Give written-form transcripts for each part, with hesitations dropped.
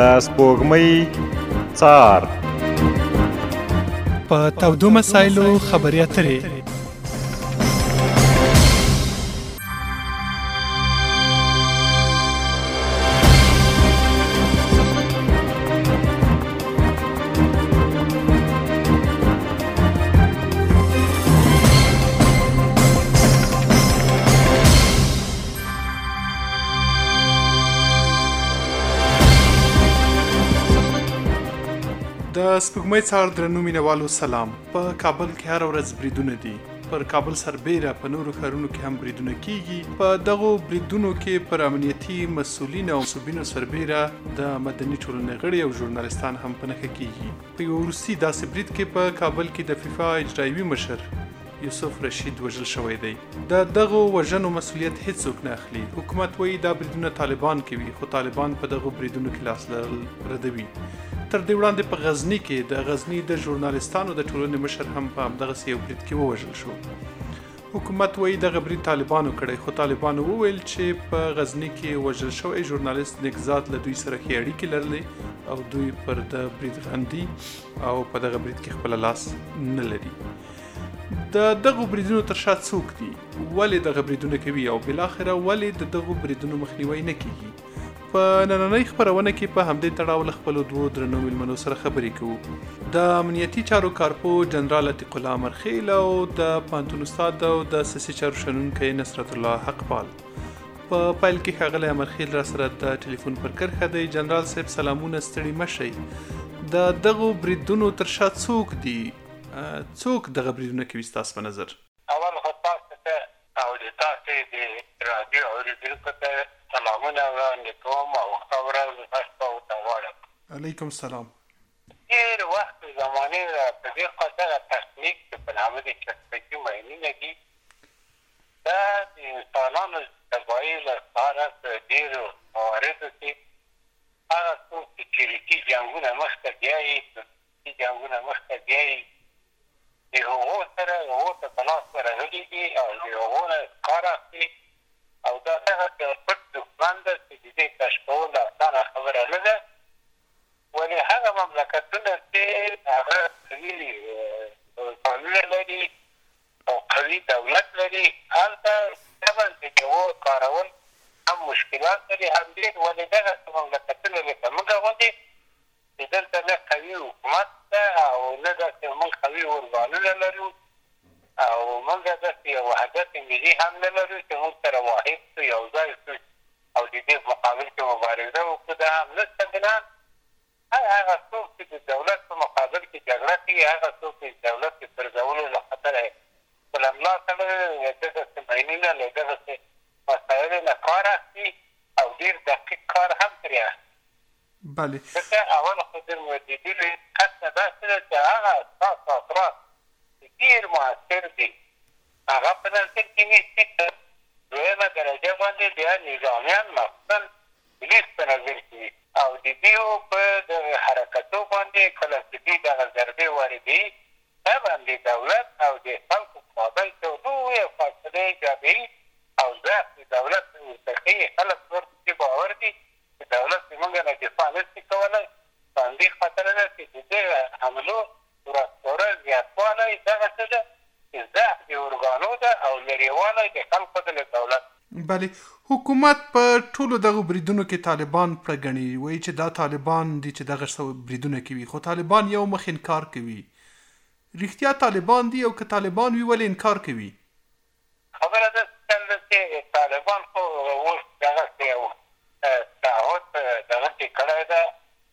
سپوږمۍ څار په تودو مسایلو خبرې اترې د سپوږمۍ څار درنو مینوالو سلام. په کابل کې هر ورځ بریدونه دي. پر کابل سربیره په نورو ښارونو کې هم بریدونه کیږي. په دغو بریدونو کې پر امنیتي مسؤلین او مسوبینو سربیره د مدني ټولنې غړي او ژورنالستان هم په نښه کیږي. په یو وروستي داسې برید کې په کابل کې د فیفا اجرایوي مشر یوسف رشید وژل شوی دی. د دغو وژنو مسؤلیت هیڅوک نه اخلي. حکومت وایي دا بریدونه طالبان کوي، خو طالبان په دغو بریدونو کې لاس لرل ردوي. تر دې وړاندې په غزني کې د غزني د ژورنالستانو د ټولنې مشر هم په همدغسې یو برید کې ووژل شو. حکومت وایي دغه برید طالبانو کړی، خو طالبانو وویل چې په غزني کې وژل شوی ژورنالست نګزاد له دوی سره ښې اړیکې لرلې او دوی پر د برید غندي او په دغه برید کې خپل لاس نه لري. د دغو بریدونو تر شا څوک دي؟ ولې دغه بریدونه کوي او بالاخره ولې د دغو بریدونو مخنیوی نه کیږي؟ په نننۍ خپرونه کې په همدې تړاو له خپلو دوو درنو میلمنو سره خبرې کوو. د امنیتي چارو کارپو جنرال عتیق الله امرخیل او د پوهنتون استاد او د سیاسي چارو شنونکی نصرت الله حقپال. په پیل کې ښاغلی امرخیل را سره د ټلیفون پر کرښه دی. جنرال صاحب سلامونه، ستړي مه شئ. د دغو بریدونو تر شا څوک دي؟ څوک دغه بریدونه کوي ستاسو په نظر؟ اول خو تاسو ته او د تاسو د راډیو اورېدونکو ته سلامونه وړاندې کوم او ښه ورځ تاسو ته غواړم. علیکم السلام. ډېر وخت زمانې په دې خاطر تخنیک په نامه د چټکي ماینونه دي. دا د انسانانو تباهي لپاره په ډېرو مواردو کې هغه څوک چې چریکي جنګونه مخته بیایي د هغو سره هغو ته په لاس ورغلي دي او د هغو نه کار اخلي او دا دغسې پټ دښمن ده چې د دې کشف کول اسانه خبره نه ده. ولې هغه مملکتونه چې هغه قوي قانونه لري او قوي دولت لري هلته طبعا د هغو کارول هم مشکلات لري هم ډېر. ولې دغسې مملکتونه لکه موږ غوندې چې دلته نه قوي حکومت ده او نه داسې موږ قوي ارګانونه لرو او موږ داسې یو وحدت ملي هم نه لرو چې موږ سره واحد شو، یو ځای شو او د دې په مقابل کې مبارزه وکړو. دا هم نشته بنان هغه څوک چې د دولت په مقابل کې جګړه کوي، هغه څوک چې د دولت د پرځولو له خطره خپله ملا تړلې له دغسې ماینونه له دغسې مسایلو نه کار اخلي او ډېر دقیق کار هم ترې اخلي. بله. ځکه اول خو د مجددینو حتی داسې ده چې هغه ستاسو افراد ډېر مؤثر دي هغه په نظر کې نیسي. دویمه درجه باندې بیا نظامیان مخصوصا پولیس په نظر کې وي او د دوی په دغه حرکتو باندې کله چې دوی دغه ضربې واردوي طبعا د دولت او د خلکو په مابین کې لویه فاصله ایجابوي او ضعف د دولت ورته ښیي. خلک ورپسې باور دي چې دولت زموږ نه دفاع نشي کولی. په همدې خاطر ده چې د دې حملو ورځ زیاتوالی دغسې ده چې ضعف د ارګانو ده او لرېوالی د خلکو ده له دولت. بله. حکومت په ټولو دغو بریدونو کې طالبان پړه ګڼي، وایي چې دا طالبان دي چې دغه بریدونه کوي، خو طالبان یو مخ انکار کوي. رښتیا طالبان دي او که طالبان وي ولې انکار کوي؟ خبره ده چې طالبان خو اوس دغسې یو تعهد دغسې کړی ده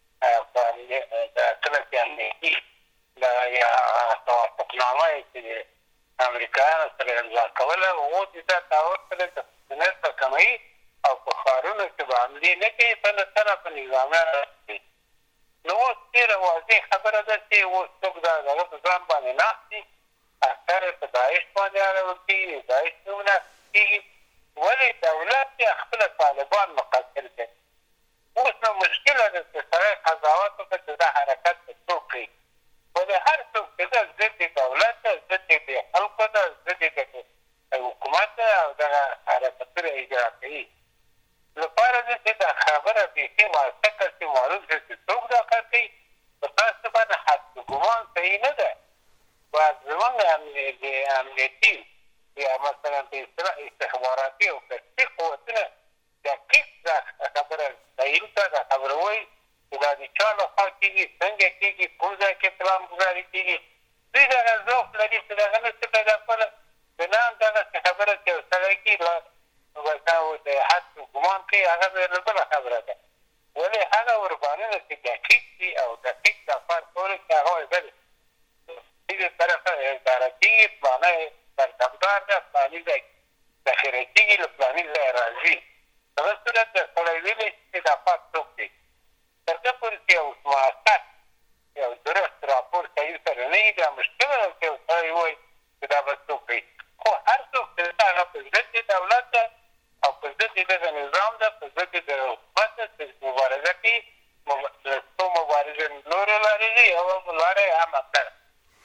کله چې امنیتي یا توافقنامه یې چې امریکایانو سره امضا کوله هغو د دا تعهد کړی چې خشونت به کموي او په ښارونو کې به حملې نه کوي په نظامیان رسوي. نو اوس ډېره واضح خبره ده چې اوس څوک دغه په ځان باندې ناست دي، اکثر یې په داعش باندې اړول کېږي، داعش نومونه کېږي. ولې دولت یې خپله طالبان مقصر کوي. اوس نو مشکله ده چې سړی قضاوت وکړه چې دا حرکت به څوک کوي. ولې هر څوک چې ده ضد د دولت ده، ضد د خلکو ده، ضد د حکومت ده او دغه حرکتونه اجرا کوي. لپاره ده چې دا خبره بیخي واضح کړه چې چې معلوم شي چې څوک دا کار کوي په تاسو باندې حد ګمان صحیح نه ده. باید زمونږ امنیتي یا مثلا په استخباراتي او کشفي قوتونه دقیق دا خبره تعیین کړه، دا خبره وایي چې دا د چا لخوا کېږي، څنګه کېږي، کوم ځای کې پلان ګذاري کېږي. دوی دغه ذوق لري چې دغه نه څه پیدا کړله بنا دغسې خبره چې یو سړی کوي د حد ګمان کوي، هغه بله خبره ده. ولې هغه وربانونه چې دقیق دي او دقیق دا کار کولی چې هغه وایي بلې دې طرفه اداره کېږي، فلانی سرکمدار ده، فلاني ځای ذخیره کېږي، له فلاني ځای راځي. دغه صورت د سړی ویلی چې دا کار څوک دی تر دې پورې چې یو موثق یو درست راپور صحیح سره نه وي، دا مشکله ده چې یو سړی وایي چې دا به څوک کوي. خو هر څوک چې هغه په ضد د دولت ده او په ضد د دغه نظام ده، په ضد د حکومت ده چې مبارزه کوي. څو مبارزه نورې لارې دي او لاره یې هم همدا ده.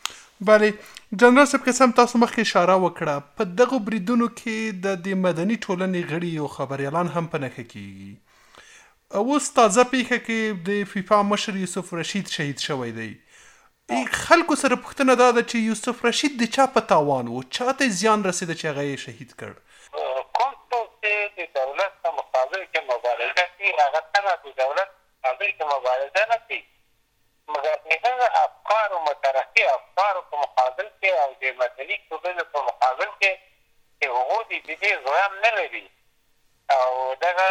بله جنرال صاحب که څه تاسو مخکې اشاره وکړه، په دغو بریدونو کې د مدني ټولنې غړي او خبریالان هم په نښه کېږي. اوس تازه پیښه کې د فیفا مشر یوسف رشید شهید شوی دی. خلکو سره پوښتنه دا ده چې یوسف رشید د چا په تاوان و، چا ته زیان رسېده چې هغه یې شهید کړ؟ کوم څوک چې د دولت په مقابل کې مبارزه کوي، هغه تنه د دولت په مقابل کې مبارزه نه کوي، مګر د هغه افکارو مترقي افکارو په مقابل کې او د مدني ټولنو په مقابل کې چې هغوی د دې زغم نه لري او دغه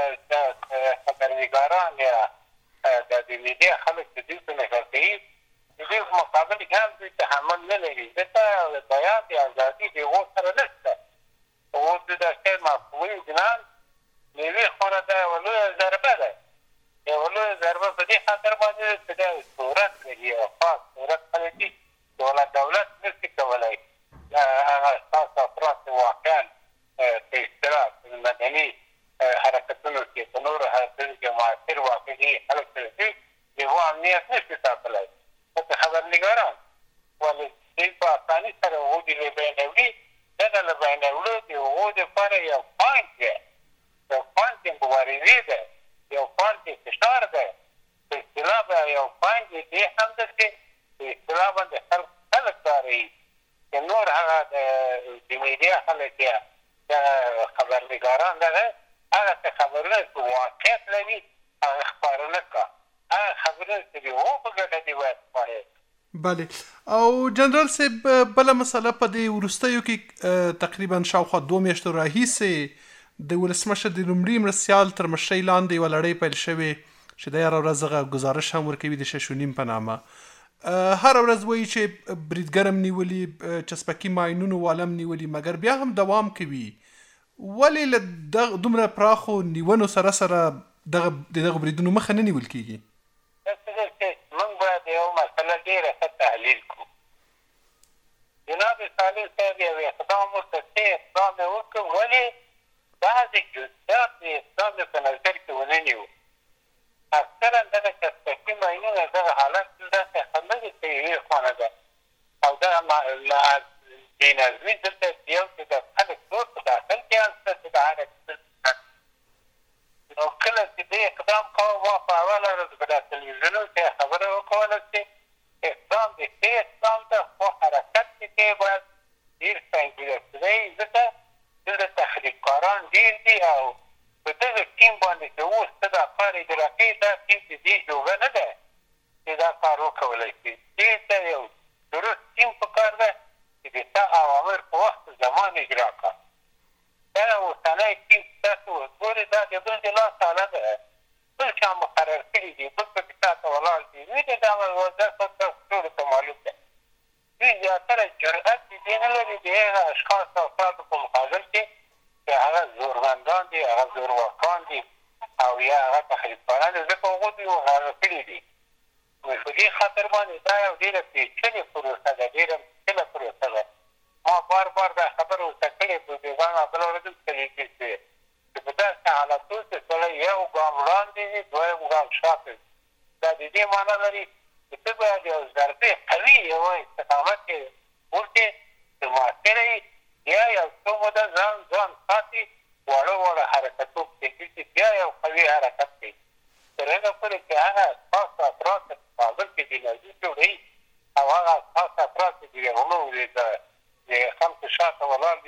خبرنګاران یا د میډیا خلک چې دوی په نښه کوي، د دوی په مقابل کې هم دوی تحمل نه لري. ځکه بیان د ازادي د هغو سره نشته. اوس د داسې مفهومي جنان د یوې خوا دا یوه لویه ضربه ده، یوه لویه ضربه په دې خاطر باندې ده چې دا صورت لري، یو خاص صورت خلک دي چې دولت نشي کولی هغه اشخاص افراد چې واقعا په اصطلاح مدني حرکتونو کې په نورو حرکتونو کې مؤثر واقع دي خلک سره دي د هغو امنیت نشي ساتلی. ځکه خبرنګاران ولې دوی په اساني سره هغو د بیانوي، دغه له بیانولو د هغو دپاره یو پوینټ دی، یو پوینټ د مبارزې ده، یو پوینټ د فشار ده. په اصطلاح به یو پوینټ د دې هم ده چې په اصطلاح باندې خلک کاروي چې نور هغه د میډیا خلک یا دغه خبرنګاران دغه هغه څه خبرونه چې واقعیت لري هغه خپاره نه کړه، هغه خبرونه چې د هغو په ګټه دي باید خپاره. بله او جنرال صاحب بله مسله په دې وروستیو کې تقریبا شاوخوا 2 میاشتو راهیسې د ولسمشر د لومړي مرستیال تر مشرۍ لاندې یوه لړۍ پیل شوې چې د هره ورځ دغه ګزارش هم ورکوي د 6.5 په نامه. هره ورځ وایي چې بریدګر هم نیولي، چسپکي ماینونو والم نیولي، مګر بیا هم دوام کوي. ولې له دومره پراخو نیونو سره سره د دغه بریدونو مخه نه نیول کېږي؟ موږ باید یو مسله ډېره ښه تحلیل کړو. جناب صالح صاحب یو اقدام ورته څه اقدام یې وکړ، ولې بعضې جزئیات د اقدام یې په نظر کې ونه نیو. اکثرا دغه چسپکي ماینونه دغه حالت داسې خبرې چې یوې خوا نه ده او دغه بېنظمي دلته یو چې د خلک نور په داخل کې هم شته چې د هغه نو کله چې دې اقدام کوه ما په اوله ورځ په دا تلویزیونو کې خبره وکوله چې اقدام د ښې اقدام ده، خو حرکت چې کوې باید ډېر سنجیده دی، ځکه دلته تخریبکاران ډېر دي او په دغه ټیم باندې چې اوس ته دا کار اجرا کوي، دا ټیم چې دې جوګه نه ده چې دا کار وکولی شي. دې ته یو درست ټیم پکار ده چې د تا اوامر په وخت زمان اجرا کړه. دا اوسنی ټیم تاسو وګورئ، دا د بل د لاس حاله ده، بل چا مقرر کړي دي، بل پکې تا ته ولاړ دي. وینې دا وضعیت تاسو ټولو ته معلوم ده. دوی زیاتره جرأت د دې نه لري د هغه اشخاص او افرادو په مقابل کې چې هغه زورمندان دي، هغه زورواکان دي او یا هغه تخریبکاران دي، ځکه هغوی دوی هغه کړي دي. په دې خاطر باندې دا یو ډېره پېچلې پروسه ده، ډېره مشکله پروسه ده. ما بار بار دا خبره ورته کړې په بېګانه بله ورځ ورته لیکل شوې چې په داسې حالتو کې سړی یو ګام وړاندې وي، دویم ګام شاته وي. دا د دې معنا لري چې ته باید یو ضربې قوي یوه استقامت کې ورکړې چې مؤثره وي، یا یو څو موده ځان ساتي، واړه حرکتو پرېږدي چې بیا یو قوي حرکت کوي. تر هغه پورې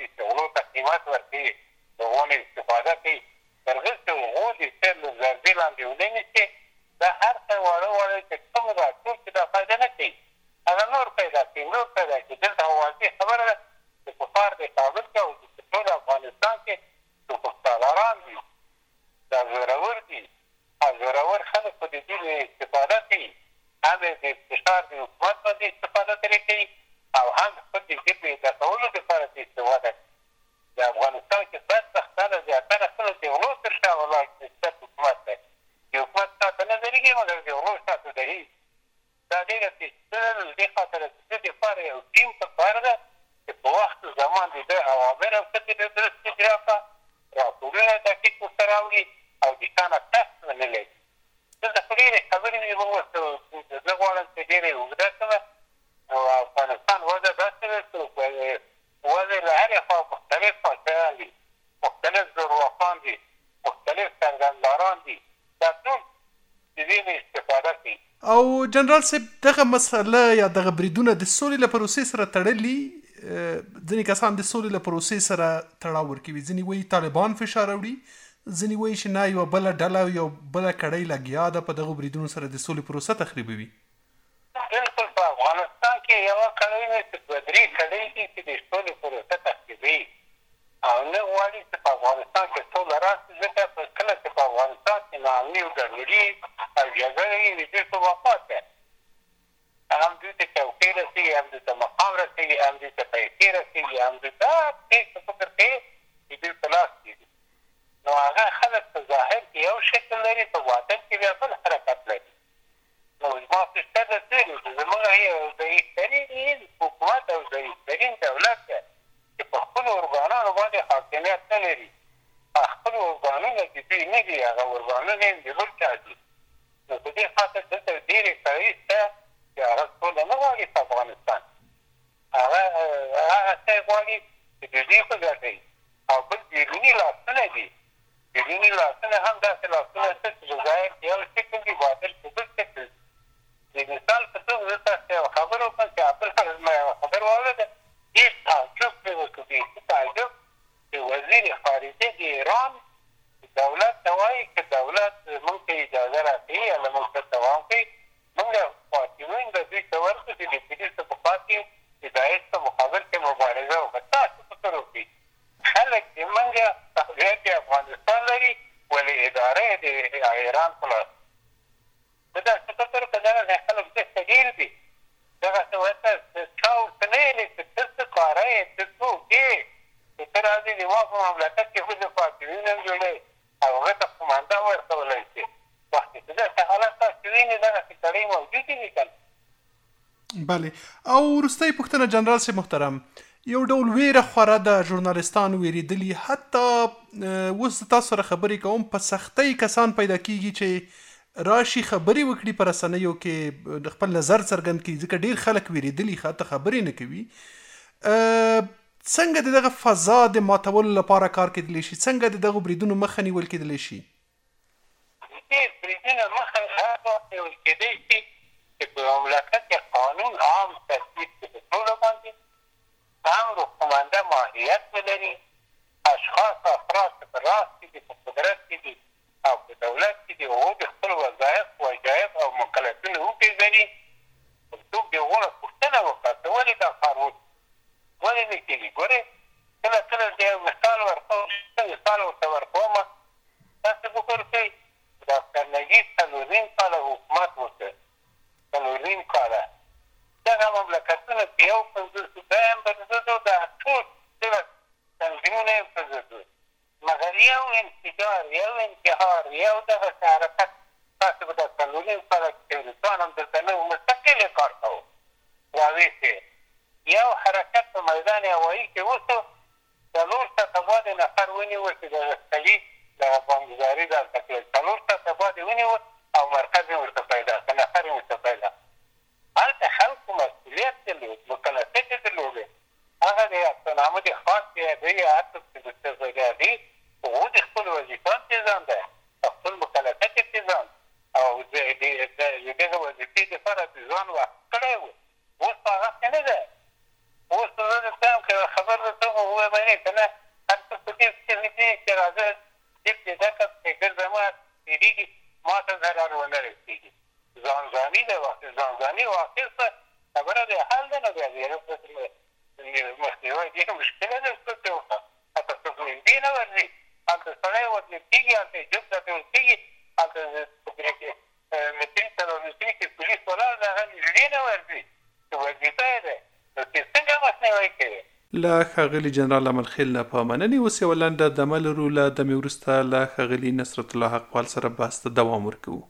دي چې غلو ته قیمت ورکوي د هغو نه استفاده کوي تر هغه چې هغو د سیر له ضربې لاندې ونه نیسي دا هر څه واړه واړه چې کوم دا ټول چې دا فایده نه کوي هغه نور پیدا کوي دلته واضح خبره ده چې کفار د کابل کې او د ټول افغانستان کې توپکتالاران دي دا زورور دي او زورور خلک په د دې استفاده کوي هم د فشار د حکومت باندې استفاده ترې کوي او هم خپل د ژبې د کولو دپاره ترې استفاده کوي د افغانستان کې بدبختانه زیاتره خلک د غلو تر شا ولاړ ستر حکومت دی د حکومت شاته نه درېږي مګر د غلو شاته درېږي دا ډېره پیچلې ده دې خاطره د دې دپاره یو ټیم پکار ده چې په وخت زمان د ده اوامر او ښځې د درست اجرا کړه راپورونه دقیق ورته راوړي او د چا نه تست ونه لري دلته خو ډېرې خبرې مې وویل زه غواړم چې ډېرې اوږده کړمه او افغانستان وضع داسې ده چې وضع له هرې خوا مختلف پاچایان دي مختلف زورواکان دي مختلف څرګندداران دي دا ټول د دې نه استفاده کوي او جنرال صاحب دغه مسله یا دغه بریدونه د سولې له پروسې سره تړلي ځینې کسان د سولې له پروسې سره تړاو ورکوي ځینې وایي طالبان فشار راوړي ځینې وایي چې نه یوه بله ډله او یو بله کړۍ لګیا ده په دغو بریدونو سره د سولې پروسه تخریبوي بلکل په افغانستان کې یوه کړۍ نه چې دوه درې کړۍ دي چې د سولې پروسه تخریبوي او نه غواړي چې په افغانستان کې سوله راشي ځکه په کله چې په افغانستان کې ناامني او ګډوډي او جګړې وي د دوی څه وفات دی هم دوی ته چوکۍ رسېږي هم دوی ته مقام رسېږي هم دوی ته پیسې رسېږي هم دوی ته هېڅ فکر کوي چې دوی په لاس کې دي نو هغه خلک په ظاهر کې یو شکل لري په باطن کې بیا بل حرکت لري نو زما فکر ده چې زموږ یو ضعیفترین حکومت او ضعیفترین دولت دی چې په خپلو ارګانونو باندې حاکمیت نه لري خپلو ارګانونه چې دوی نه دي هغه ارګانونه یې د بل چا دي نو په دې خاطر دلته ډېرې کړۍ شته چې هغه سوله نه غواړي په افغانستان هغه څه غواړي چې د دوی په ګټه او بل بیروني لاسونه دي بیروني لاسونه هم داسې لاسونه شته چې په ظاهر کې یو شکل دي باطن کې بل شکل د مثال په توګه زه تاسو ته یوه خبره وکړم چې بل زما یوه خبره واورېده ډېر تعجب پرې وکړو بیخي تعجب چې وزیر خارجه د ایران دولت ته وایي که دولت موږ ته اجازه راکوي یا له موږ څه دوام کوي موږ فاطمین به دوی ته ورکړو چې د پولیسو په خوا کې د داعش په مقابل کې مبارزه وکړه تاسو فکر وکړئ خلک چې موږ تقدیر کې افغانستان لري ولې اداره یې د ایران په لاس زه داسې فکر وکړه دغه خلک داسې ډېر دي دغسې ورته چا ورته نه ویلې چې ته څه کاره یې ته څوک یې چې ته راځې د ما په مملکت کې خو د فاطمین هم جوړوې او هغه ته قماندان ورکولی شي وخت چې داسې حالت تاسو وینې دغسې کړۍ موجودې دي که بله او وروستۍ پوښتنه جنرال صاحب محترم یو ډول ویره خوره ده ژورنالستان ویرېدلي حتی اوس تاسو سره خبرې کوم په سختۍ کسان پیدا کېږي چې راشي خبرې وکړي په رسنیو کې خپل نظر څرګند کړي ځکه ډېر خلک ویرېدلي حتی خبرې نه کوي څنګه د دغه فضا د ماتولو لپاره کار کېدلی شي څنګه د دغو بریدونو مخه نیول کېدلی شي دې بریدونو مخه هغه وخت نیول کېدی شي چې په مملکت کې قانون عام تصویب شي په ټولو باندې امر و قمانده ماهیت ولري اشخاص افراد چې په راس کې دي په قدرت کې دي او په دولت کې دي هغوی د خپل وظایف وجایب او مکلفین وپېژني څوک د هغو نه پوښتنه وکړه ته ولې دا کار وکړي ولې نه کېږي ګورې کله کله د یو مثال ورته ورکومه تاسو فکر کوئ ډاکټر نجیب 4 کاله حکومت وکړ 4 کاله دغه مملکتونه په یو 50 دا هم په ضدو دا ټول دغه تنظیمونه یې په ضدو مګر یو انفجار یو انتحار یو دغسې حرکت تاسو به دا 4 کاله کې هندوستان هم دلته نه و مستقل یې کار کوو راویستې یو حرکت په میدان هوایي کې وشو 4 ساعته بعد یې نفر ونیوه چې دغه سړي دغه بمبګزاري دلته کړل 4 ساعته بعد یې ونیوه او مرکز یې ورته پیدا کړه نفر یې ورته پیدا هلته خلکو مسؤلیت درلود مکلفیت یې درلودې هغه د یافتنامه د خاص یادوي یا هر څوک چې د یادوي هغو د خپل وظیفه انتظام دی خپل مکلفیت انتظام او د دغه وظیفې دپاره د ځان وخت کړی و اوس په هغه کې نه ده اوس زه درته وایم که خبر درته ووایم که نه هلته په دې فکر دي چې راځه دې دکه فکر زما تېرېږي ما ته ضرر ونه رسېږي. ځانځاني ده ځانځاني واقع څه خبره دی حل ده نو بیا مخنیوی ډېر مشکله ده. څه ته وکړه هلته څوک نږدې نه ورځي، هلته سړی ورنږدې کېږي، هلته جب ته ورته کېږي، هلته متري څلورمتري کې پولیس ولاړ دی هغه نږدې نه ورځي چې وظیفه یې ده نو چې څنګه مخنیوی کوي. له ښاغلي جنرال امرخیل نه په مننې. اوس یوه لنډه دمه لرو. له دمې وروسته له ښاغلي نصرت الله حقپال سره بحث ته دوام ورکوو.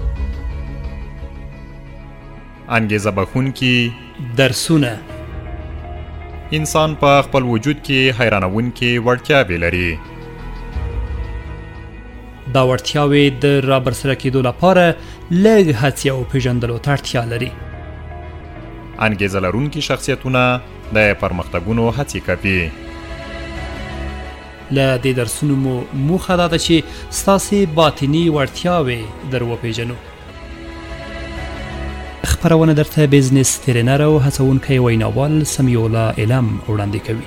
انګېزه بښونکي درسونه انسان په خپل وجود کې حیرانونکې وړتیاوې لري. دا وړتیاوې د رابرسره کېدو لپاره لږ هڅې او پېژندلو ته اړتیا لري. انګېزه لرونکي شخصیتونه د پرمختګونو هڅې کوي. له دې درسونو مو موخه دا ده چې ستاسې باطني وړتیاوې در وپېژنو. خپرونه درته بزنس ترینر او هڅونکی ویناوال سمیع الله علم وړاندې کوي.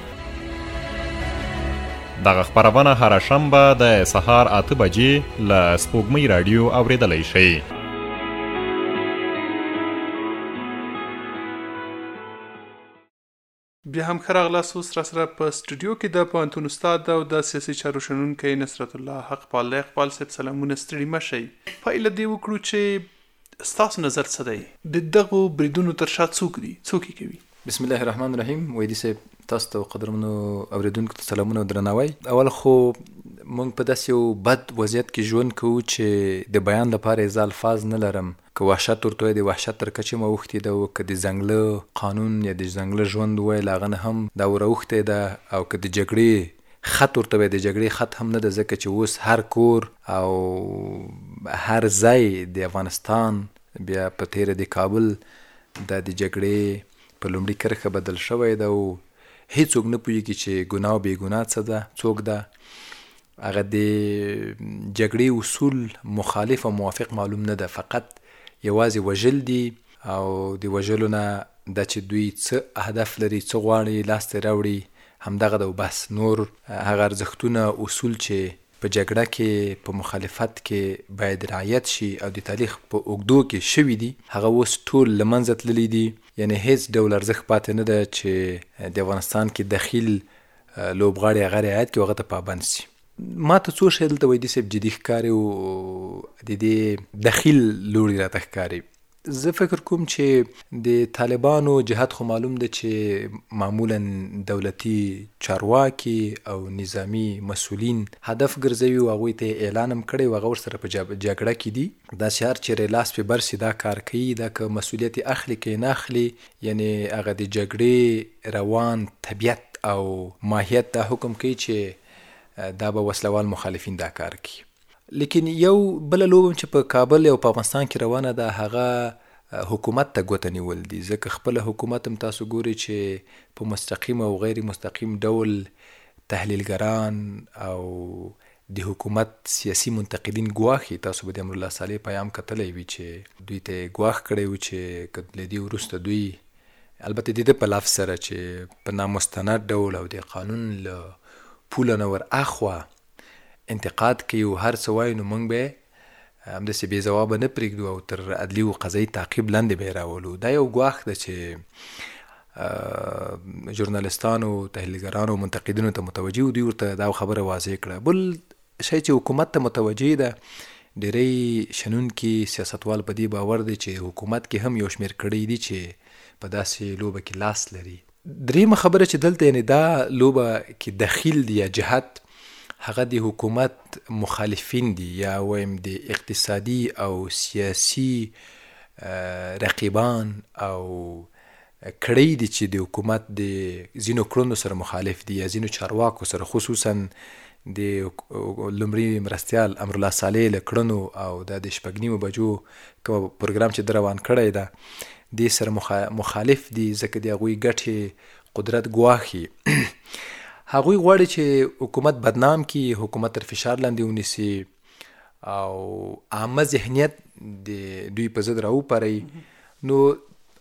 دغه خپرونه هره شنبه د سهار 8 بجې له سپوږمۍ راډیو اورېدلی شئ. بیا هم ښه راغلاست. اوس راسره په سټوډیو کې د پوهنتون استاد او د سیاسي چارو شنونکی نصرت الله حقپال دی. حقپال صاحب سلامونه، ستړي مه شئ. پیله دې وکړو چې ستاسو نظر څه دی؟ د دغو بریدونو تر شا څوک دي؟ څوک یې کوي؟ بسم الله الرحمن الرحیم. ویدي صاحب تاسو ته قدرمنو اوریدونکو ته سلامونه او درناوی. اول خو موږ په داسې یو بد وضعیت کې ژوند کوو چې د بیان لپاره زه الفاظ نه لرم. که وحشت ورته وایي د وحشت تر کچې مو اوښتې ده، او که د ځنګله قانون یا د ځنګله ژوند وویل هغه نه هم دا وراوښتې ده، او که د جګړې خط ورته وایي د جګړې خط هم نه ده، ځکه چې اوس هر کور او هر ځای د افغانستان بیا په تیره د کابل دا د جګړې په لومړي کرښه بدل شوی ده، او هیڅوک نه پوهېږي چې ګناه او بې ګناه څه ده، څوک ده. هغه د جګړې اصول مخالف او موافق معلوم نه ده، فقط یوازې وژل دي، او د وژلو نه دا چې دوی څه هدف لري، څه غواړي لاسته راوړي، همدغه ده. بس نور هغه ارزښتونه اصول چې په جګړه کې په مخالفت کې باید رعایت شي او د تاریخ په اوږدو کې شوي دي، هغه اوس ټول له منځه تللي دي. یعنی هیڅ ډول ارزښت پاتې نه ده چې د افغانستان کې دخیل لوبغاړي هغه رعایت کړي او هغه ته پابند شي. ما ته څو شی دلته ویدي صاحب جدي ښکاري او د دې دخیل لوړي راته ښکاري. زه فکر کوم چې د طالبانو جهاد خو معلوم ده چې معمولا دولتي چارواکي او نظامی مسؤلین هدف ګرځوي او هغوی ته اعلان هم کړی او هغه ورسره په جګړه کې دي. دا چې هر چیرې لاس پې برسي دا کار کوي، دا که مسؤلیت اخلي که نه اخلي، یعنی هغه د جګړې روان طبیعت او ماهیت دا حکم کوي چې دا به وسلوال مخالفین دا کار کوي. لیکن یو بله لوبه چې په کابل او په افغانستان کې روانه ده هغه حکومت ته ګوته نیول دي، ځکه خپله حکومت هم تاسو ګوري چې په مستقیم او غیر مستقیم ډول تحلیلګران او د حکومت سیاسي منتقدین ګواښي. تاسو به د امرالله صالح پیام کتلی وي چې دوی ته ګواښ کړی و چې له دې وروسته دوی البته د ده په لفظ سره چې په نامستند ډول او د قانون له پوله نه ور اخوا انتقاد کوي او هر څه وایي، نو موږ به همداسې بې ځوابه نه پرېږدو او تر عدلي و قضایي تعقیب لاندې به یې راولو. دا یو ګواښ ده چې ژورنالستانو، تحلیلګرانو او منتقدینو ته متوجه و، دوی ورته دا خبره واضح کړه. بل شی چې حکومت ته متوجه ده، ډېری شنونکي سیاستوال په دې باور دی چې حکومت کې هم یو شمېر کړۍ دي چې په داسې لوبه کې لاس لري. درېیمه خبره چې دلته یعنې دا لوبه کې دخیل دی یا جهت، هغه د حکومت مخالفین دي یا ویم د اقتصادي او سیاسي رقیبان او کړۍ دي چې د حکومت د ځینو کړنو سره مخالف دي یا ځینو چارواکو سره، خصوصا د لومړي مرستیال امرالله صالح له کړنو او د 6:30 بجو کوم پروګرام چې در روان کړی ده دې سره مخالف دي، ځکه د هغوی ګټې قدرت ګواښي. هغوی غواړي چې حکومت بدنام کړي، حکومت تر فشار لاندې ونیسي او عامه ذهنیت د دوی په ضد راوپاروي. نو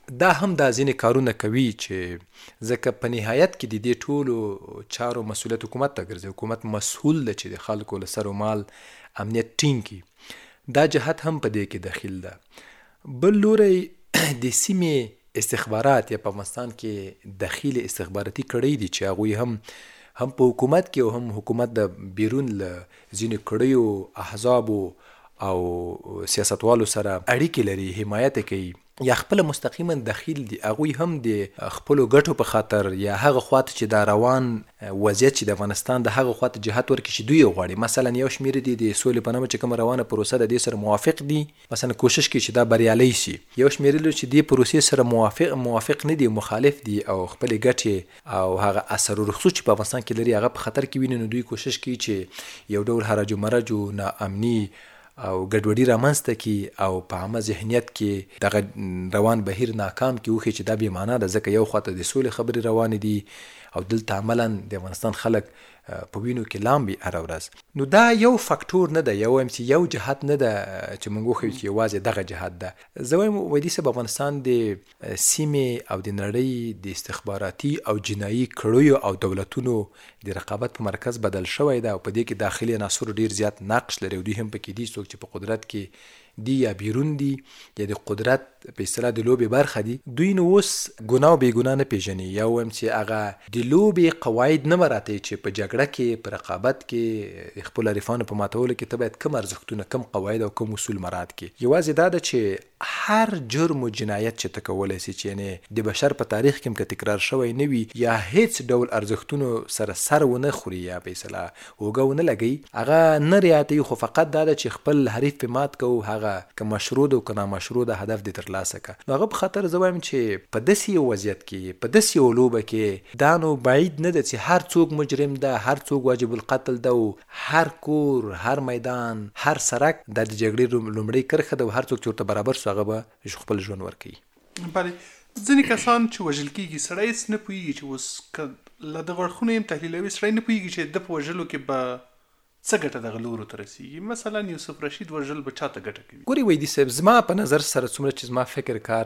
دا هم دا ځینې کارونه کوي چې ځکه په نهایت کې د دې ټولو چارو مسؤلیت حکومت ته ګرځي. حکومت مسؤول ده چې د خلکو له سر و مال امنیت ټینګ کړي. دا جهت هم په دې کې دخیل ده. بل لوری د سیمې استخبارات یا په افغانستان کې دخیل استخباراتي کړۍ دي چې هغوی هم په حکومت کې او هم حکومت د بیرون له ځینې کړیو احزابو او سیاستوالو سره اړیکې لري، حمایت کوي یا خپل مستقیما دخیل دي. هغوی هم د خپل ګټو په خاطر یا هغه خواته چې دا روان وضعیت چې د افغانستان د هغه خواته جهت ورکړي چې دوی غواړي. مثلا یو شمیر دي د سولې په نامه چې کوم روانه پروسه د دې سره موافق دي، مثلا کوشش کوي چې دا بریالي شي. یو شمیر چې دې پروسې سره موافق نه دي، مخالف دي او خپل ګټې او هغه اثر او رخصت چې په افغانستان کې لري هغه په خطر کې ویني، نو دوی کوشش کوي چې یو ډول هرج و مرج او ناامني او ګډوډي رامنځته کی او په عامه ذهنیت کې دغه روان بهیر ناکام کی وخی چې دا بې معنا ده، ځکه یو خواته د سولې خبرې روانې دي او دلته عملا د افغانستان خلک په وینو کې لامبي هره ورځ. نو دا یو فاکټور نه ده، یو هم چې یو جهت نه ده چې موږ وخیو چې یوازې دغه جهت ده. زه وایم وایي چې افغانستان د سیمې او د نړۍ د استخباراتي او جنایي کړیو او دولتونو د رقابت په مرکز بدل شوی ده او په دې کې داخلي عناصر ډیر زیات نقش لري او دوی هم پکې دي څوک چې په قدرت کې دی یا بیرون دی یا د قدرت په اصطلاح د لوبې برخه دي. دوی نو اوس ګناه او بې ګناه نه پیژني. یو هم چې هغه د لوبې قواعد نه مراته چې په جګړه کې په رقابت کې خپل حریفانو په ماتولو کې ته باید کوم ارزښتونه، کوم قواعد او کوم اصول مراعات کړي. یوازې دا ده چې هر جرم او جنایت چې ته کولی سي چې یعنې د بشر په تاریخ کې هم که تکرار شوی نه وي یا هیڅ ډول ارزښتونو سره سر ونه خوري یا په اصطلاح اوږه ونه لګوي، هغه نه رعایتوي، خو فقط دا ده چې خپل حریف په مات کوو، هغه که مشروع ده او که نامشروع ده هدف دې ترلاسه کړه. نو هغه په خاطر زه وایم چې په داسې یو وضعیت کې، په داسې یو لوبه کې دا نو بعید نه ده چې هر څوک مجرم ده، هر څوک واجب القتل ده او هر کور، هر میدان، هر سرک دا د جګړې لومړۍ کرښه ده او هر څوک چې ورته برابر شو هغه به خپل ژوند ورکوي. بله، ځینې کسان چې وژل کېږي سړی هېڅ نه پوهېږي چې اوس که له دغه اړخونو یې تحلیلوي، سړی نه پوهېږي چې د په وژلو کې به څه ګټه دغه لورو ته رسېږي. مثلا یوسف رشید وژل به چاته ګټه کوي؟ ګورې ویدي صاحب، زما په نظر سره څومره چې زما فکر کار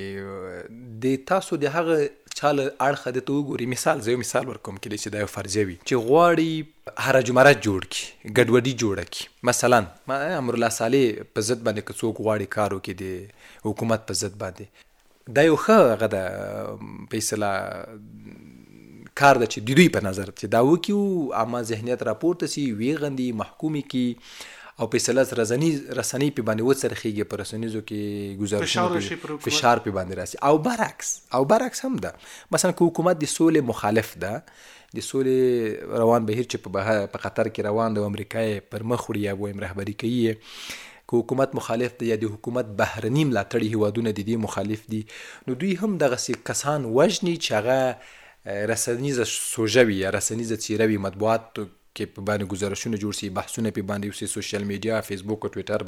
کوي د تاسو د هغه چا له اړخه د ته وګوري. مثال زه یو مثال ورکوم کېدای چې دا یو فرضیه وي چې غواړي هرج و مرج جوړ کړي، ګډوډي جوړه کړي. مثلا امرالله صالح په ضد باندې که څوک غواړي کار وکړي د حکومت په ضد باندې، دا یو ښه هغه ده په اصطلاح کار ده چې د دوی په نظر چې دا وکړي، عامه ذهنیت راپورته سي، ویغندي، محکومې کړي او په اصطلاح رسنۍ په باندې وڅرخېږي، په رسنیزو کې ګزارشونه فشار په باندې راسي. او برعکس هم ده. مثلا که حکومت د سولې مخالف ده، د سولې روان بهیر چې په قطر کې روان ده او امریکا یې پر مخ وړي یا وایم رهبري کوي، که حکومت مخالف دی یا د حکومت بهرني ملاتړي هیوادونه د دې مخالف دي، نو دوی هم دغسې کسان وژني چې هغه رسنیزه سوژه وي یا رسنیزه څیره وي، مطبوعات کې په باندې ګزارشونه جوړ سي، بحثونه په باندې وسي، سوشل میډیا، فیسبوک او ټویټر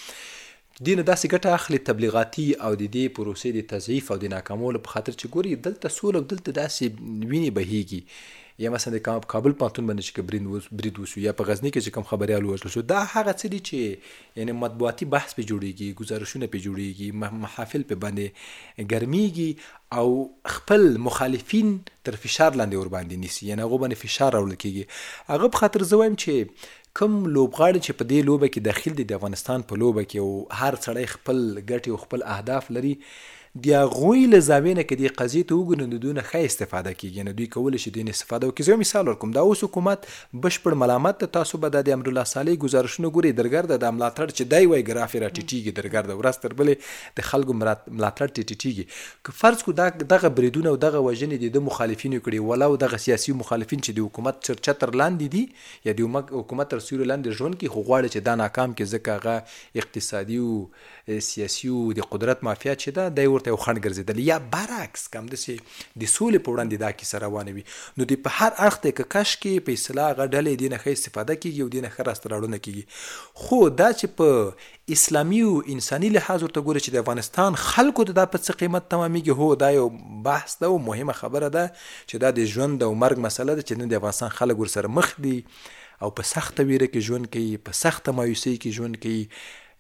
باندې دې نه داسې ګټه اخلي تبلیغاتي او د دې پروسې د تضعیف او د ناکامولو په خاطر چې ګوري دلته سوله او دلته داسې وینې بهیږي. یا مثلا د کابل پوهنتون باندې چې برید وشو یا په غزني کې چې کوم خبریال وژل شو، دا هغه څه دي چې یعنې مطبوعاتي بحث پې جوړېږي، ګزارشونه پې جوړېږي، محافل پې باندې ګرمیږي او خپل مخالفین تر فشار لاندې ورباندې نیسي، یعنې هغو باندې فشار راوړل کېږي. هغه په خاطر زه وایم چې کوم لوبغاړي چې په دې لوبه کې داخل دي د افغانستان په لوبه کې او هر سړی خپل ګټې او خپل اهداف لري، د هغوی له زاویې نه که دې قضیې ته وګورو نو دوی نه ښه استفاده کېږي، نو دوی کولی شي دوی نه استفاده وکړي. زه یو مثال ورکوم، دا اوس حکومت بشپړ ملامت ده. تاسو به دا د امرالله صالح ګزارشونه ګورئ، درګرده د ملاتړ چې دی وایي ګراف یې راټیټېږي، درګرده ورځ تر بلې د خلکو ملاتړ ټیټېږي. که فرض کړو دغه بریدونه او دغه وژنې د مخالفینو کړي، ولو دغه سیاسي مخالفین چې د حکومت چتر لاندې دي یا د حکومت تر سیوري لاندې ژوند کوي، خو غواړي چې دا ناکام کړي ځکه هغه اقتصادي او سیاسي او د قدرت مافیا چې ده دی ورته یو خنډ ګرځېدلی. یا برعکس که همداسې د سولې په وړاندې دا کیسه روانه وي، نو د په هر اړخ ته که کش کې په اصطلاح هغه ډلې دې نه ښه استفاده کېږي او دې نه ښه راسته راوړنه کېږي. خو دا چې په اسلامي او انساني لحاظ ورته ګوري چې د افغانستان خلکو ته دا په څه قیمت تمامېږي، هو دا یو بحث ده او مهمه خبره ده چې دا د ژوند او مرګ مسله ده چې نن د افغانستان خلک ورسره مخ دي او په سخته ویره کې ژوند کوي، په سخته مایوسۍ کې ژوند کوي.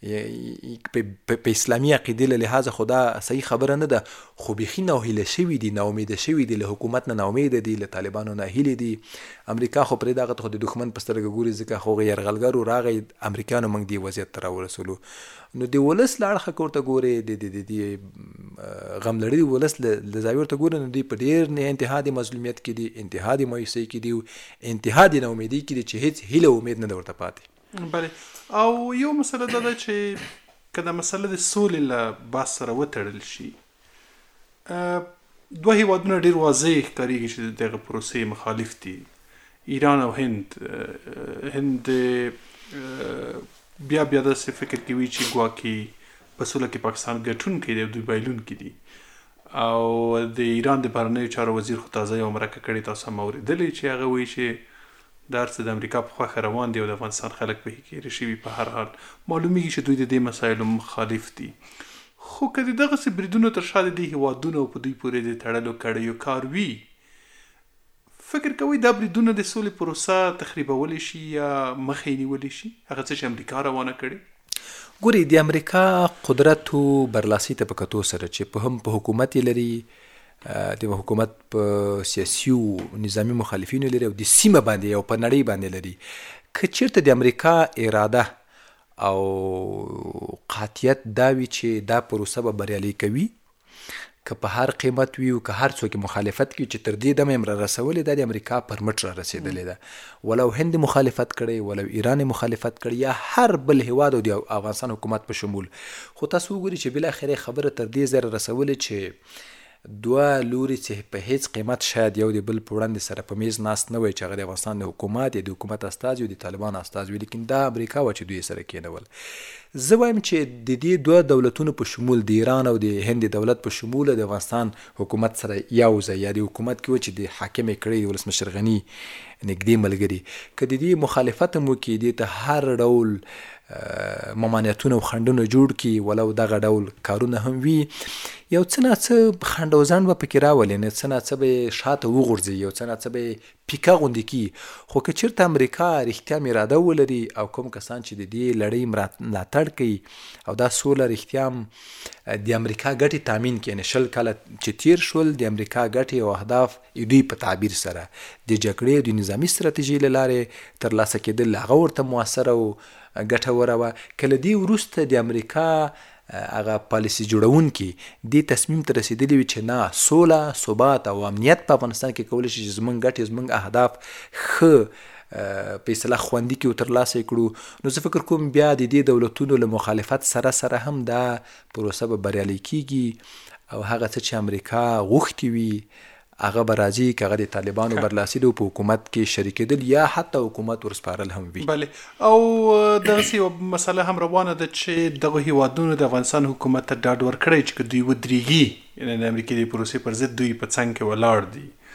په اسلامي عقیدې له لحاظه خو دا صحیح خبره نه ده، خو بیخي ناهیله شوي دي، ناامیده شوي دي، له حکومت نه ناامیده دي، له طالبانو ناهیلې دي. امریکا خو پرې دغه خو د دښمن په سترګه ګوري، ځکه خو هغه یرغلګرو راغی، امریکایانو موږ دې وضعیت ته راورسولو. نو د ولس له اړخه که ورته ګورې، د غم لړي ولس له زاویې ورته ګورې، نو دوی په ډېر انتها د مظلومیت کې دي، انتها د مایوسۍ کې دي، انتها د ناامیدۍ کې دي، چې هېڅ هیله امید نه ده ورته پاتې. بله. او یو مسله دا ده چې که دا مسله د سولې له بحث سره وتړل شي، دوه هیوادونه ډېر واضح ښکارېږي چې دغه پروسې مخالف دي، ایران او هند. هند بیا داسې فکر کوي چې ګواکې په سوله کې پاکستان ګټونکی دی او دوی بایلونکي دي. او د ایران د بهرنیو چارو وزیر خو تازه یو مرکه کړې، تاسو هم اورېدلې چې هغه وایي چې دا هر څه د امریکا په خوښه روان دي او د افغانستان خلک په هې کې شوي. په هر حال معلومیږي چې دوی د دې مسایلو مخالف دي. خو که د دغسې بریدونو تر شا د دې هیوادونو په دوی پورې د تړلو کړیو کار وي، فکر کوئ دا بریدونه د سولې پروسه تخریبولی شي یا مخه یې نیولی شي، هغه څه چې امریکا روانه کړي؟ ګوري، د امریکا قدرت و برلاسي ته په کتو سره چې په هم په حکومت یې لري، د حکومت په سیاسي او نظامی مخالفینو لري، او د سیمه باندې او په نړۍ باندې لري. که چیرته د امریکا اراده او قاطعیت دا وي چې دا پروسه به بریالي کوي، که په هر قیمت وي او که هر څوک مخالفت کوي، چې تر دې دمه یې را رسولې، دا د امریکا پر مټ را رسېدلې ده. ولو هند مخالفت کړی، ولو ایران مخالفت کړی، یا هر بل هیواد او د افغانستان حکومت په شمول. خو تاسو وګورئ چې بالاخره خبره تر دې ځایه رسولې چې دوه لوري چې په هیڅ قیمت شاید یو د بل په وړاندې سره په میز ناست نه وای، چې هغه د افغانستان د حکومت یا د حکومت استازي او د طالبان استازي وي، لیکن دا امریکا وه چې دوی سره کېنول. زه وایم چې د دې دوه دولتونو په شمول، د ایران او د هند دولت په شمول، د افغانستان حکومت سره یو ځای، یا د حکومت کې و چې د حاکم یې کړی ولسمشر غني نږدې ملګري، که د دې مخالفت هم وکړي، دې ته هر ډول ممانعتونه او خنډونه جوړ کړي، ولو دغه ډول کارونه هم وي، یو څه ناڅه خنډ او ځنډ به پکې راولي، نه څه ناڅه به یې شاته وغورځي، یو څه ناڅه به یې پیکه غوندې کړي. خو که چېرته امریکا رښتیا اراده ولري، او کوم کسان چې د دې لړۍ ملاتړ کوي، او دا سوله رښتیا هم د امریکا ګټې تامین کړي، یعنې 20 کاله چې تیر شول، د امریکا ګټې او اهداف دوی په تعبیر سره د جګړې او د نظامي ستراتیژۍ له لارې ترلاسه کېدل، هغه ورته مؤثره او ګټوره وه. که له دې وروسته د امریکا هغه پالیسي جوړونکي دې تصمیم ته رسېدلي وي چې نه، سوله، ثبات او امنیت په افغانستان کې کولی شي چې زموږ ګټې، زموږ اهداف ښه په اصطلاح خوندي کړي او ترلاسه یې کړو، نو زه فکر کوم بیا د دې دولتونو له مخالفت سره هم دا پروسه به بریالۍ کېږي، او هغه څه چې امریکا غوښتي وي هغه به راځي، که هغه د طالبانو برلاسي ده او په حکومت کې شریکېدل، یا حتی حکومت ورسپارل هم وي. بله. او دغسې یوه مسله هم روانه ده چې دغه هیوادونو د افغانستان حکومت ته ډاډ ورکړی چې که دوی ودرېږي، یعنې د امریکې د پروسې پر ضد دوی په څنګ کې ولاړ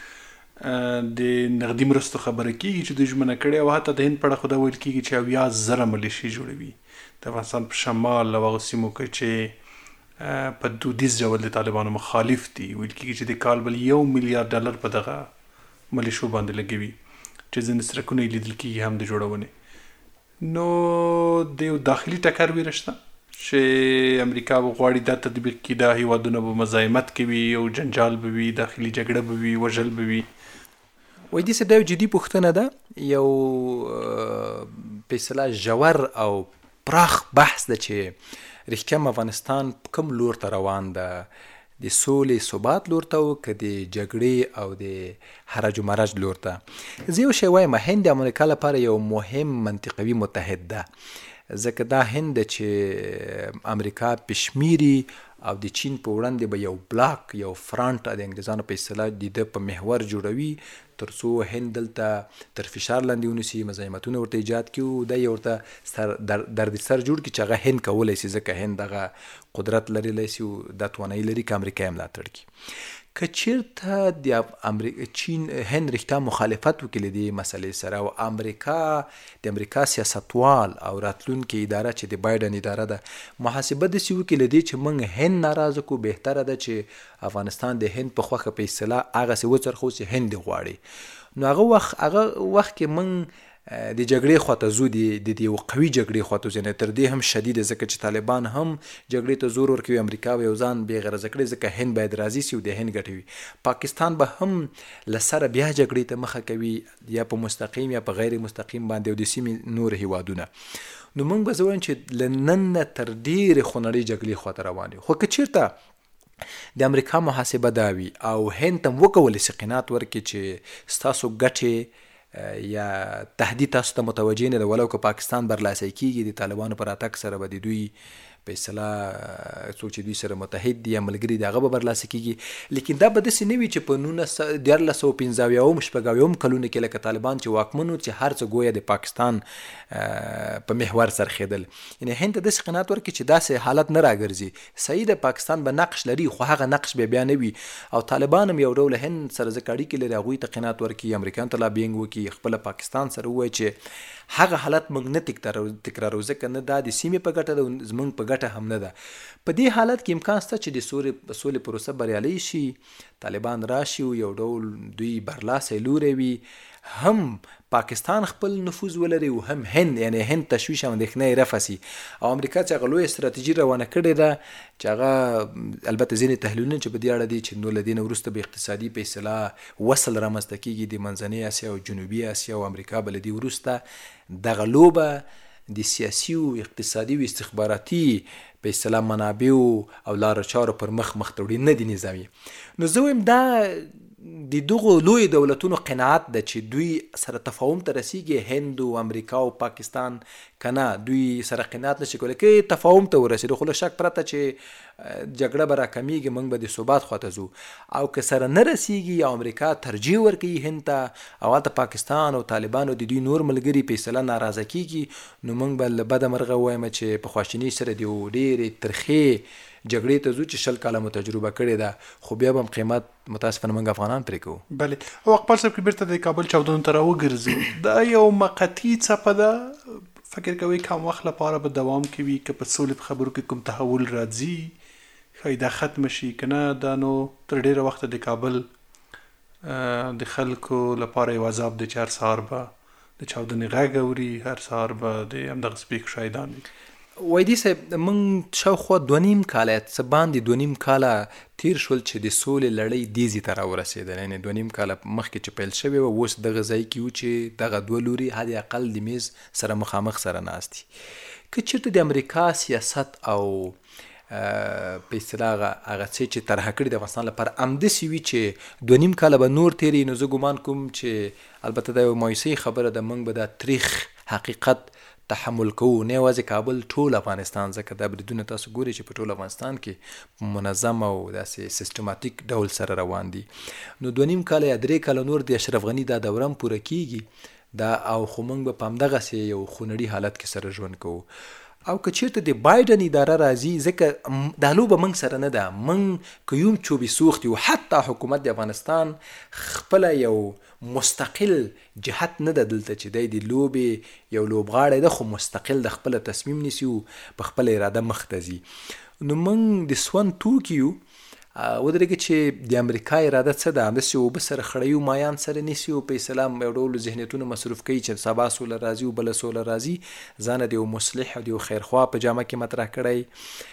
دي، د نغدي مرستو خبره کېږي چې دوی ژمنه کړې، او حتی د هند په اړه خو دا ویل کېږي چې 70,000 ملیشې جوړوي د افغانستان په شمال او هغو سیمو کې چې په دودیز ډول د طالبانو مخالف دي. ویل کېږي چې د کال بل $1 میلیارډ په دغه ملیشو باندې لګوي، چې ځینې سرکونه یې لیدل کېږي هم د جوړونې. نو د یو داخلي ټکر ویره شته چې امریکا به غواړي دا تطبیق کړي، دا هیوادونه به مزاحمت کوي او جنجال به وي، داخلي جګړه به وي، وژل به وي. وایي دې دا یو جدي پوښتنه ده، یو په اصطلاح ژور او پراخ بحث ده چې رښتیا افغانستان کوم لور ته روان ده، د سولې ثبات لور ته، که د جګړې او د هرج و مرج لور ته. زه یو شی وایم، هند د امریکا لپاره یو مهم منطقوي متحد ده، ځکه دا هند چې امریکا پشمیري او د چین په وړاندې به یو بلاک، یو فرانټ د انګلیزانو په اصطلاح د ده په محور جوړوي، تر څو هند دلته تر فشار لاندې ونیسي، مزاحمتونه ورته ایجاد کړي، دا یې ورته دردسر جوړ کړي چې هغه هند کولی شي، ځکه هند هغه قدرت لرلی شي او دا توانایي لري که امریکا یې ملاتړ کړي. که چیرته د چین هند رښتیا مخالفت وکړي له دې مسلې سره، او د امریکا سیاستوال او راتلونکې اداره چې د بایډن اداره ده محاسبه داسې وکړي له دې چې موږ هند ناراضه کړو، بهتره ده چې افغانستان د هند په خوښه په اصطلاح هغسې وڅرخو چې هند غواړي، نو هغه وخت کې موږ د جګړې خواته ځو، د یو قوي جګړې خواته ځو، تر دې هم شدیده، ځکه چې طالبان هم جګړې ته زور ورکوي. امریکا به یو ځان بې غرضه کړي، ځکه هند باید راضي شي او د هند ګټه وي. پاکستان به هم له سره بیا جګړې ته مخه کوي، یا په مستقیم یا په غیر مستقیم باندې، او د سیمې نور هیوادونه. نو موږ به زه وایم چې له نن نه تر ډېرې خونړۍ جګړې خواته روان یو. خو که چېرته د امریکا محاسبه دا وي او هند ته وکولی شي قناعت ورکړي چې ستاسو ګټې یا تهدید تاسو ته متوجه نه ده، ولو که پاکستان برلاسي کېږي، د طالبانو پر راتګ سره به د دوی په اصطلاح څوک چې دوی سره متحد دي یا ملګري دي هغه به برلاسي کېږي. لیکن دا به داسې نه وي چې په 1915 شپږاویم کلونو کې لکه طالبان چې واکمن وو، چې هر څه ګویا د پاکستان په محور څرخېدل. یعنی هند ته داسې قناعت ورکړي چې داسې حالت نه راګرځي. صحیح ده، پاکستان به نقش لري، خو هغه نقش بیا نه وي. او طالبان هم یو ډول هند سره ځکه اړیکې لري، هغوی ته قناعت ورکړي، امریکایانو ته لابینګ وکړي، خپله پاکستان سره ووایي چې هغه حالت موږ نه تکرارو، ځکه نه دا د سیمې په ګټه ده، زموږ په ګټه هم نه ده. په دې حالت کې امکان شته چې د سولې پروسه بریالۍ شي، طالبان راشي او یو ډول دوی برلاسی لوری وي، هم پاکستان خپل نفوذ ولري او هم هند، یعنی هند تشویش او اندېښنه یې رفع سي. او امریکا چې هغه لویه ستراتیژي روانه کړې ده، چې هغه البته ځینې تحلیلونه چې په دې اړه دي چې نو له دې نه وروسته به اقتصادي په اصطلاح وصل رامنځته کېږي د منځنۍ اسیا او جنوبي اسیا او امریکا به له دې وروسته دغه لوبه د سیاسي او اقتصادي او استخباراتي په اصطلاح منابعو او لارو چارو پر مخ توړي نه دي نظامي. نو زه وایم دا د دغو لوی دولتونو قناعت ده چې دوی سره تفاهم ته رسیږي، هند او امریکا او پاکستان کنه دوی سره قناعت نشي کولی. که تفاهم ته ورسېدو، خو له شک پرته چې جګړه به راکمیږي، موږ به د ثبات خواته ځو. او که سره نه رسیږي یا امریکا ترجیح ورکوي هند ته، او هلته پاکستان او طالبان او د دوی نور ملګري په اصطلاح ناراضه کېږي، نو موږ به له بده مرغه ووایم چې په خواشینۍ سره د یو ډېرې ترخې جګړې ته ځو چې 20 کاله مو تجربه کړې ده، خو بیا به هم قیمت متاسفانه موږ افغانان پرې کوو. بله. او اقبال صاحب که بیرته د کابل چاودنو ته راوګرځو، دا یو مقطعي څپه ده، فکر کوئ کم وخت لپاره به دوام کوي؟ که په سولې په خبرو کې کوم تحول راځي، ښایي دا ختم شي، که نه دا نو تر ډېره وخته د کابل د خلکو لپاره یو عذاب دی چې هر سهار به د چاودنې غږ اوري، هر سهار به د همدغسې پېښو شاهدان وي. وایدي صاحب، موږ شاوخوا 2.5 کاله څه باندې 2.5 کاله تیر شول چې د سولې لړۍ دې ځای ته راورسېدل. یعنې 2.5 کاله مخکې چې پیل شوې وه، اوس دغه ځای کې یو چې دغه دوه لوري حد اقل د میز سره مخامخ سره ناست دي. که چېرته د امریکا سیاست او په اصطلاح هغه څه چې طرحه کړي د افغانستان لپاره همداسې وي چې 2.5 کاله به نور تېري، نو زه ګمان کوم چې البته دا یو مایوسۍ خبره ده، موږ به دا تریخ حقیقت تحمل کوو، نه یوازې کابل، ټول افغانستان، ځکه دا بریدونه تاسو ګورئ چې په ټول افغانستان کې منظم او داسې سیستماتیک ډول سره روان دي. نو 2.5 کاله یا 3 کاله نور د اشرف غني دا دوره هم پوره کېږي دا، او خو موږ به په همدغسې یو خونړي حالت کې سره ژوند کوو. او که چېرته د بایډن اداره راځي، ځکه دا لوبه موږ سره نه ده، موږ که یوم چوبې سوخت یو، حتی حکومت د افغانستان خپله یو مستقل جهت نه ده دلته چې دی د لوبې یو لوبغاړی ده، خو مستقل د خپله تصمیم نیسي او په خپله اراده مخ ته ځي. نو موږ د سون توکي یو، ودرېږي چې د امریکا اراده څه ده، همداسې اوبه سره خړوي، مایان سره نیسي او په اصطلاح یو ډول ذهنیتونه مصروف کوي چې سبا سوله راځي او بله سوله راځي، ځانه د یو مصلح او د یو خیرخوا په جامه کې مطرح کړی.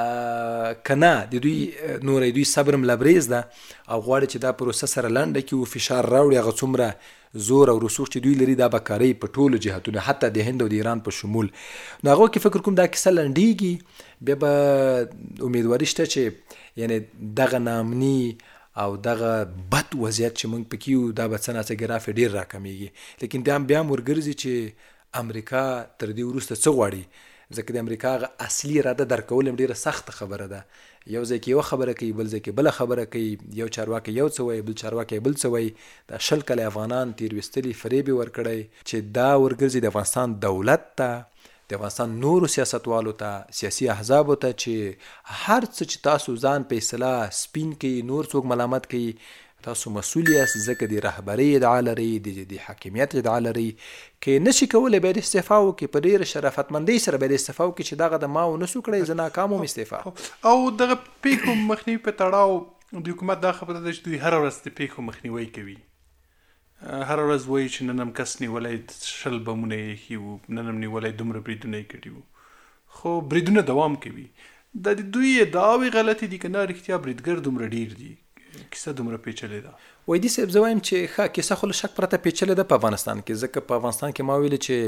که نه د دوی نوری دوی صبر هم لبریز ده او غواړي چې دا پروسه سره لنډه کړي او فشار راوړي، هغه څومره زور او رسوخ چې دوی لري دا به کاروي په ټولو جهتونو، حتی د هند او د ایران په شمول. نو هغو کې فکر کوم دا کیسه لنډیږي، بیا به امیدواري شته چې یعنې دغه ناامني او دغه بد وضعیت چې موږ پکې یو دا به څه ناڅه ګرافې ډېر راکمیږي. لیکن بیا هم ورګرځي چې امریکا تر دې وروسته څه غواړي، ځکه د امریکا هغه اصلي اراده درکول هم ډېره سخته خبره ده. یو ځای کې یو خبره کوي، بل ځای کې بله خبره کوي، یو چارواکی یو څه وایي، بل چارواکی بل څه وایي. دا 20 کاله افغانان تېرویستلي، فریب یې ورکړی چې دا ورګرځي د افغانستان دولت ته، د افغانستان نورو سیاستوالو ته، سیاسي احزابو ته، چې هر څه چې تاسو ځان په اصطلاح سپین کوي، نور څوک ملامت کوي، تاسو مسؤل یاست، ځکه د رهبرۍ ادعا لري، د حاکمیت ادعا لري. که نشي کولی باید استعفا وکړي، په ډېره شرافتمندۍ سره باید استعفا وکړي چې دغه د ما ونسو کړی، زه ناکام وم استعفا. او دغه پیښو مخنیوي په تړاو د حکومت دا خبره ده چې دوی هره ورځ د پیښو مخنیوی کوي. هر ورځ وایي چې نن هم کس نیولی 100 بمونه یې ایښي وو، نن هم نیولی دومره بریدونه یې کړي وو، خو بریدونه دوام کوي. د دوی ادعاوې غلطې دي که نه رښتیا بریدګر دومره ډیر دي، کیسه دومره پیچلې ده؟ وایدي صاحب زه وایم چې ښه کیسه خو له شک پرته پیچلې ده په افغانستان کې، ځکه په افغانستان کې ما ویلې چې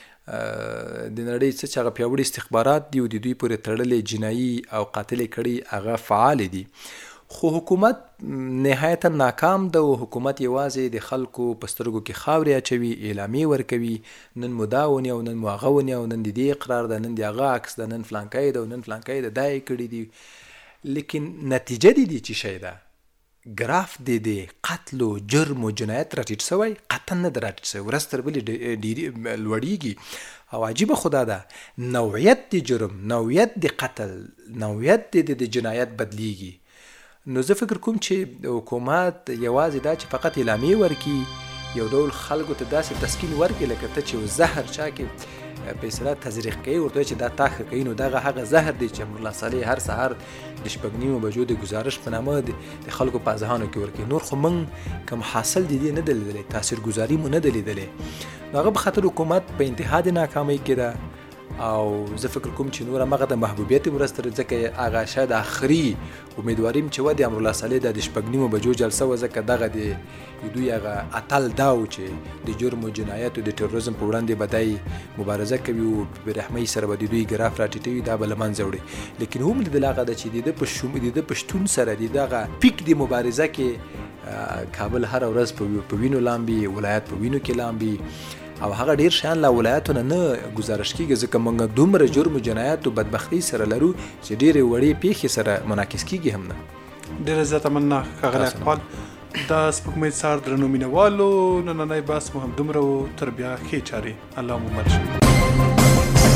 د نړۍ څه چې هغه پیاوړي استخبارات دي او د دوی پورې تړلې جنایي او قاتلې کړي هغه فعال دي، خو حکومت نهایتا ناکام ده او حکومت یوازې د خلکو په سترګو کې خاورې اچوي، اعلامیې ورکوي، نن مو دا ونیو نن مو هغه ونیو، نن د دې اقرار ده، نن د هغه عکس ده، نن فلانکی ده او نن فلانکی ده، دا یې کړي دي، لیکن نتیجه د دې چې شی ده ګراف د قتل و جرم و جنایت راټیټ سوی، قطعا نه ده راټیټ سوی، ورځ تر بلې لوړیږي. او عجیبه خو دا ده نوعیت د جرم، نوعیت د قتل، نوعیت د جنایت بدلیږي. نو زه فکر کوم چې حکومت یوازې دا چې فقط اعلامیې ورکړي، یو ډول خلکو ته داسې تسکین ورکړي لکه ته چې زهر چا کې په اصطلاح تزریق کوي، ورته چې دا تا ښه کوي، نو دغه هغه زهر دی چې امرالله صالح هر سهار د 9:30 بجو د ګزارش په نامه د خلکو په اذهانو کې ورکوي. نور خو موږ کوم حاصل د دې نه دی لیدلی، تاثیرګذاري مو نه دی لیدلی، نو هغه به خاطر حکومت په انتها د ناکامۍ کې ده. او زه فکر کوم چې نور همغه د محبوبیت ورسته ځکه هغه شاید آخري امیدواریم چې و د امرالله صالح د 9:30 بجو جلسه و، ځکه دغه د دوی هغه اتل دا و چې د جرم و جنایت او د تروریزم په وړاندې به دی مبارزه کوي او برحمۍ سره به د دوی ګراف راټیټوي، دا به له منځه وړي. لیکن هم لیدل هغه ده چې د ده په شتون سره د دغه پیک د مبارزه کې کابل هر ورځ په وینو لامبي، ولایت په وینو کې لامبي، او هغه ډیر شان لا ولایتونه نه گزارش کیږي، ځکه موږ دومره جرم و جنایت او بدبختی سره لرو چې ډیرې وړې پیښې سره منعکس کیږي هم نه. ډیره زیاته مننه ښاغلی اقبال. د سپوږمۍ څار درنو مینوالو، نننی بحث مو هم دومره و، تر بیا ښې چارې، الله مو مل شه.